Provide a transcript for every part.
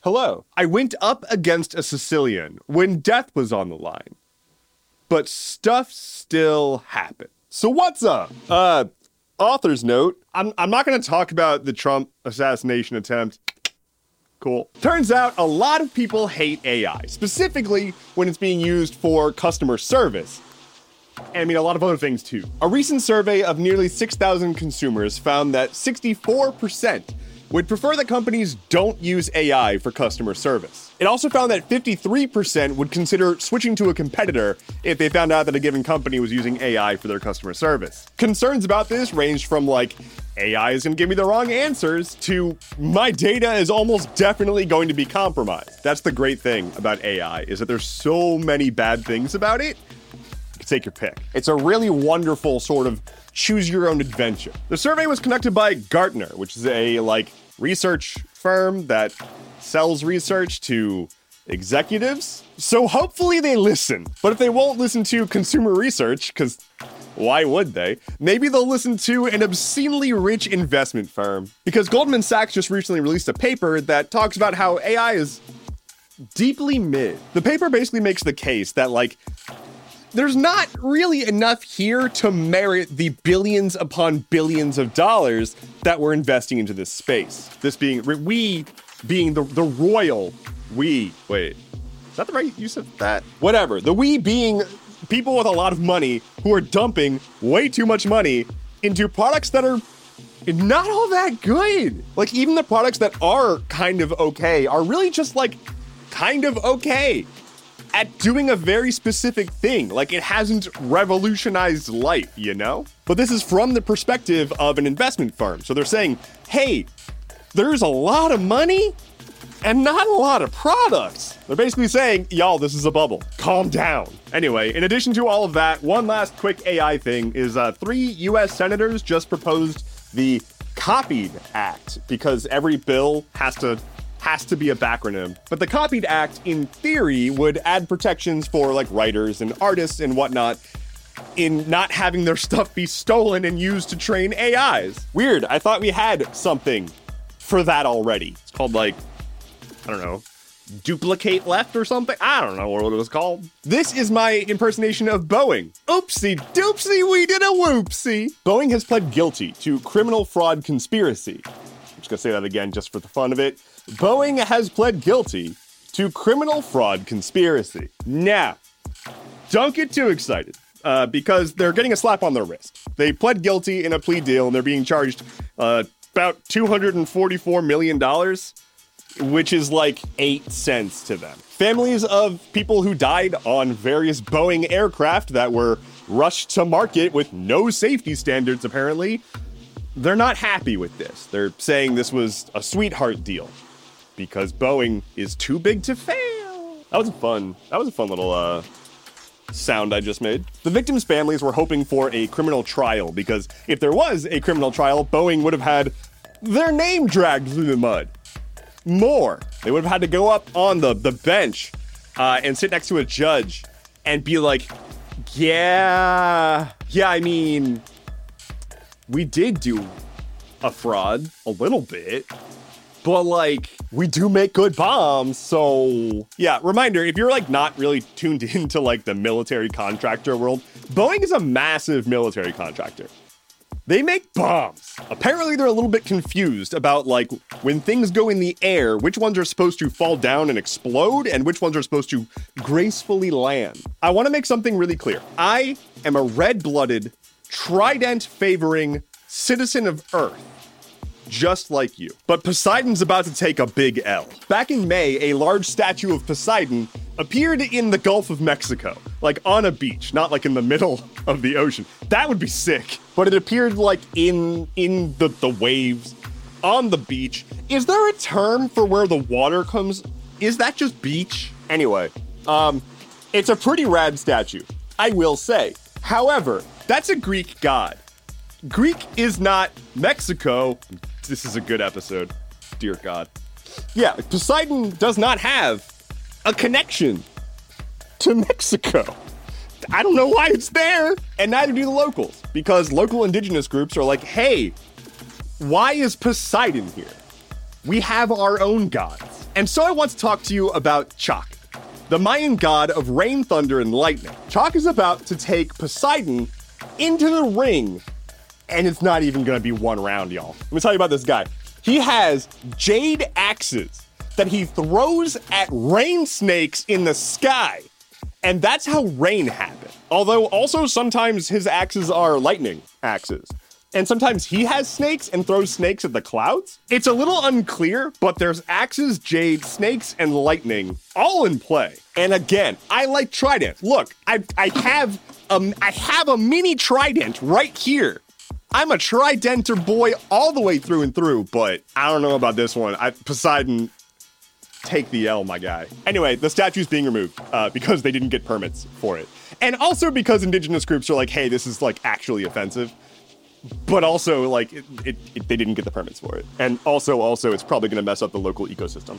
Hello. I went up against a Sicilian when death was on the line. But stuff still happened. So what's up? Author's note. I'm not going to talk about the Trump assassination attempt. Cool. Turns out a lot of people hate AI, specifically when it's being used for customer service. And I mean, a lot of other things too. A recent survey of nearly 6,000 consumers found that 64% would prefer that companies don't use AI for customer service. It also found that 53% would consider switching to a competitor if they found out that a given company was using AI for their customer service. Concerns about this ranged from like, AI is gonna give me the wrong answers, to my data is almost definitely going to be compromised. That's the great thing about AI, is that there's so many bad things about it. You can take your pick. It's a really wonderful sort of choose your own adventure. The survey was conducted by Gartner, which is a research firm that sells research to executives. So hopefully they listen. But if they won't listen to consumer research, because why would they? Maybe they'll listen to an obscenely rich investment firm. Because Goldman Sachs just recently released a paper that talks about how AI is deeply mid. The paper basically makes the case that there's not really enough here to merit the billions upon billions of dollars that we're investing into this space. This being, we being the royal we. Wait, is that the right use of that? Whatever. The we being people with a lot of money who are dumping way too much money into products that are not all that good. Even the products that are kind of okay are really just kind of okay at doing a very specific thing. It hasn't revolutionized life, you know? But this is from the perspective of an investment firm. So they're saying, hey, there's a lot of money and not a lot of products. They're basically saying, y'all, this is a bubble. Calm down. Anyway, in addition to all of that, one last quick AI thing is 3 US senators just proposed the Copied Act, because every bill has to be a backronym. But the Copied Act, in theory, would add protections for writers and artists and whatnot in not having their stuff be stolen and used to train AIs. Weird. I thought we had something for that already. It's called I don't know, duplicate left or something? I don't know what it was called. This is my impersonation of Boeing. Oopsie doopsie, we did a whoopsie. Boeing has pled guilty to criminal fraud conspiracy. I'm just gonna say that again just for the fun of it. Boeing has pled guilty to criminal fraud conspiracy. Now, don't get too excited, because they're getting a slap on their wrist. They pled guilty in a plea deal, and they're being charged about $244 million, which is 8 cents to them. Families of people who died on various Boeing aircraft that were rushed to market with no safety standards, apparently, they're not happy with this. They're saying this was a sweetheart deal, because Boeing is too big to fail. That was a fun little sound I just made. The victims' families were hoping for a criminal trial, because if there was a criminal trial, Boeing would have had their name dragged through the mud. More. They would have had to go up on the bench and sit next to a judge and be like, yeah, I mean, we did do a fraud a little bit, but we do make good bombs, so yeah. Reminder, if you're not really tuned into the military contractor world, Boeing is a massive military contractor. They make bombs. Apparently they're a little bit confused about when things go in the air, which ones are supposed to fall down and explode and which ones are supposed to gracefully land. I want to make something really clear. I am a red-blooded, trident-favoring citizen of Earth, just like you. But Poseidon's about to take a big L. Back in May, a large statue of Poseidon appeared in the Gulf of Mexico, on a beach, not in the middle of the ocean. That would be sick. But it appeared in the waves on the beach. Is there a term for where the water comes? Is that just beach? Anyway, it's a pretty rad statue, I will say. However, that's a Greek god. Greek is not Mexico. This is a good episode. Dear God. Yeah, Poseidon does not have a connection to Mexico. I don't know why it's there, and neither do the locals, because local indigenous groups are hey, why is Poseidon here? We have our own gods. And so I want to talk to you about Chaac, the Mayan god of rain, thunder, and lightning. Chaac is about to take Poseidon into the ring, and it's not even gonna be one round, y'all. Let me tell you about this guy. He has jade axes that he throws at rain snakes in the sky. And that's how rain happens. Although also sometimes his axes are lightning axes. And sometimes he has snakes and throws snakes at the clouds. It's a little unclear, but there's axes, jade, snakes, and lightning all in play. And again, I like tridents. Look, I have a mini trident right here. I'm a tridenter boy all the way through and through, but I don't know about this one. Poseidon, take the L, my guy. Anyway, the statue's being removed because they didn't get permits for it. And also because indigenous groups are like, hey, this is like actually offensive. But also, like, they didn't get the permits for it. And also, it's probably going to mess up the local ecosystem.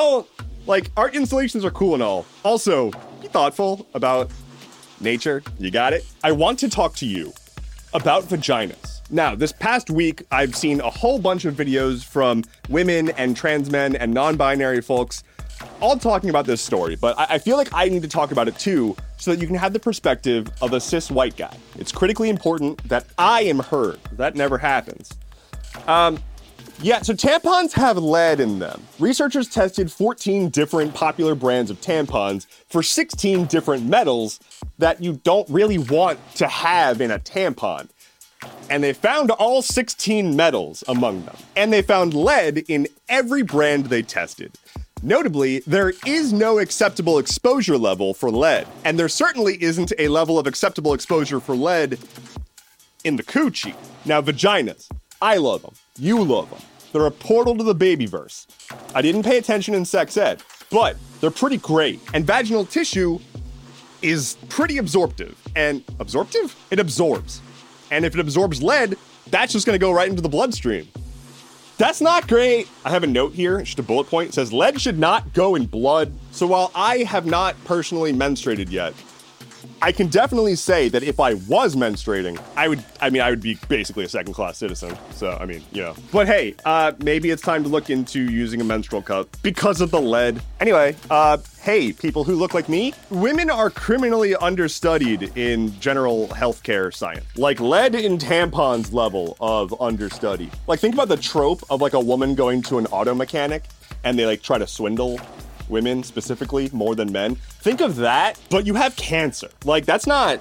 Art installations are cool and all. Also, be thoughtful about nature. You got it? I want to talk to you about vaginas. Now, this past week, I've seen a whole bunch of videos from women and trans men and non-binary folks all talking about this story, but I feel like I need to talk about it too, so that you can have the perspective of a cis white guy. It's critically important that I am heard. That never happens. So tampons have lead in them. Researchers tested 14 different popular brands of tampons for 16 different metals that you don't really want to have in a tampon. And they found all 16 metals among them. And they found lead in every brand they tested. Notably, there is no acceptable exposure level for lead, and there certainly isn't a level of acceptable exposure for lead in the coochie. Now, vaginas, I love them. You love them. They're a portal to the babyverse. I didn't pay attention in sex ed, but they're pretty great, and vaginal tissue is pretty absorptive. And absorptive? It absorbs. And if it absorbs lead, that's just gonna go right into the bloodstream. That's not great. I have a note here, just a bullet point. It says lead should not go in blood. So while I have not personally menstruated yet, I can definitely say that if I was menstruating, I would be basically a second-class citizen. So, But hey, maybe it's time to look into using a menstrual cup because of the lead. Anyway, hey, people who look like me, women are criminally understudied in general healthcare science. Like lead in tampons level of understudy. Like think about the trope of like a woman going to an auto mechanic and they like try to swindle women specifically more than men. Think of that, but you have cancer. Like, that's not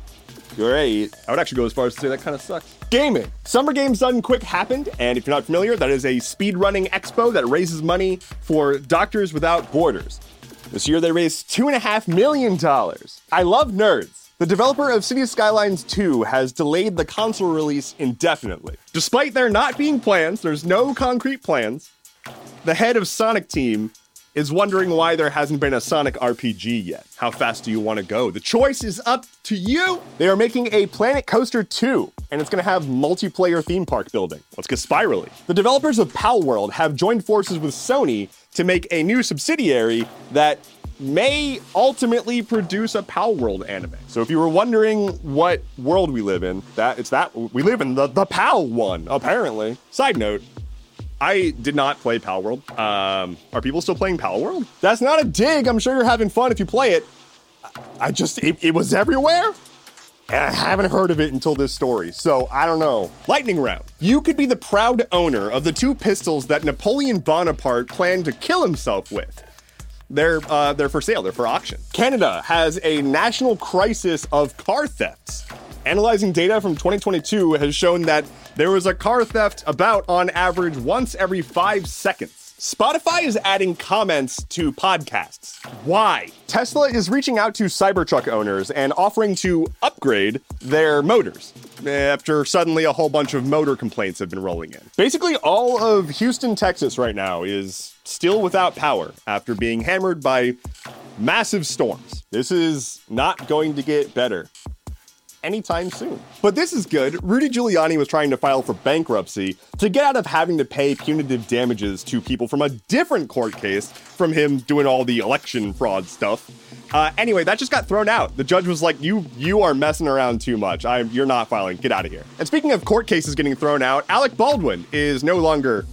great. I would actually go as far as to say that kind of sucks. Gaming. Summer Games Done Quick happened, and if you're not familiar, that is a speedrunning expo that raises money for Doctors Without Borders. This year they raised $2.5 million. I love nerds. The developer of Cities Skylines 2 has delayed the console release indefinitely. Despite there not being plans, there's no concrete plans, the head of Sonic Team is wondering why there hasn't been a Sonic RPG yet. How fast do you want to go? The choice is up to you. They are making a Planet Coaster 2, and it's going to have multiplayer theme park building. Let's get spirally. The developers of Palworld have joined forces with Sony to make a new subsidiary that may ultimately produce a Palworld anime. So if you were wondering what world we live in, we live in the Pal one, apparently. Side note, I did not play Palworld. Are people still playing Palworld? That's not a dig. I'm sure you're having fun if you play it. It was everywhere, and I haven't heard of it until this story, so I don't know. Lightning round. You could be the proud owner of the 2 pistols that Napoleon Bonaparte planned to kill himself with. They're for sale. They're for auction. Canada has a national crisis of car thefts. Analyzing data from 2022 has shown that there was a car theft about, on average, once every 5 seconds. Spotify is adding comments to podcasts. Why? Tesla is reaching out to Cybertruck owners and offering to upgrade their motors after suddenly a whole bunch of motor complaints have been rolling in. Basically, all of Houston, Texas right now is still without power after being hammered by massive storms. This is not going to get better anytime soon. But this is good. Rudy Giuliani was trying to file for bankruptcy to get out of having to pay punitive damages to people from a different court case from him doing all the election fraud stuff. Anyway, that just got thrown out. The judge was like, you are messing around too much. You're not filing. Get out of here. And speaking of court cases getting thrown out, Alec Baldwin is no longer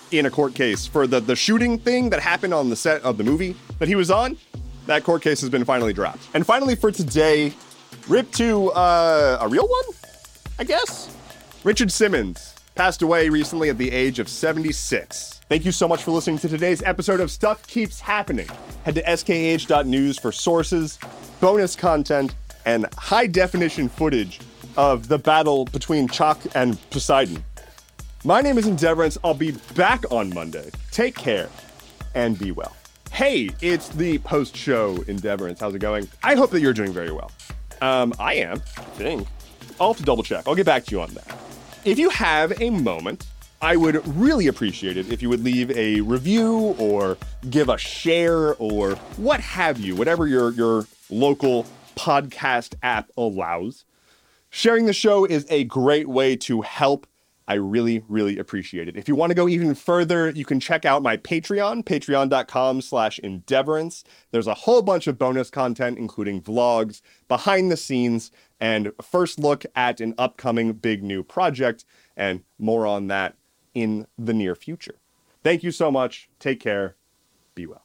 in a court case for the shooting thing that happened on the set of the movie that he was on. That court case has been finally dropped. And finally for today, rip to a real one, I guess? Richard Simmons passed away recently at the age of 76. Thank you so much for listening to today's episode of Stuff Keeps Happening. Head to skh.news for sources, bonus content, and high-definition footage of the battle between Chalk and Poseidon. My name is Endeavorance. I'll be back on Monday. Take care and be well. Hey, it's the post-show Endeavorance. How's it going? I hope that you're doing very well. I am, I think. I'll have to double check. I'll get back to you on that. If you have a moment, I would really appreciate it if you would leave a review or give a share or what have you, whatever your local podcast app allows. Sharing the show is a great way to help. I really, really appreciate it. If you want to go even further, you can check out my Patreon, patreon.com/Endeavorance. There's a whole bunch of bonus content, including vlogs, behind the scenes, and a first look at an upcoming big new project, and more on that in the near future. Thank you so much. Take care. Be well.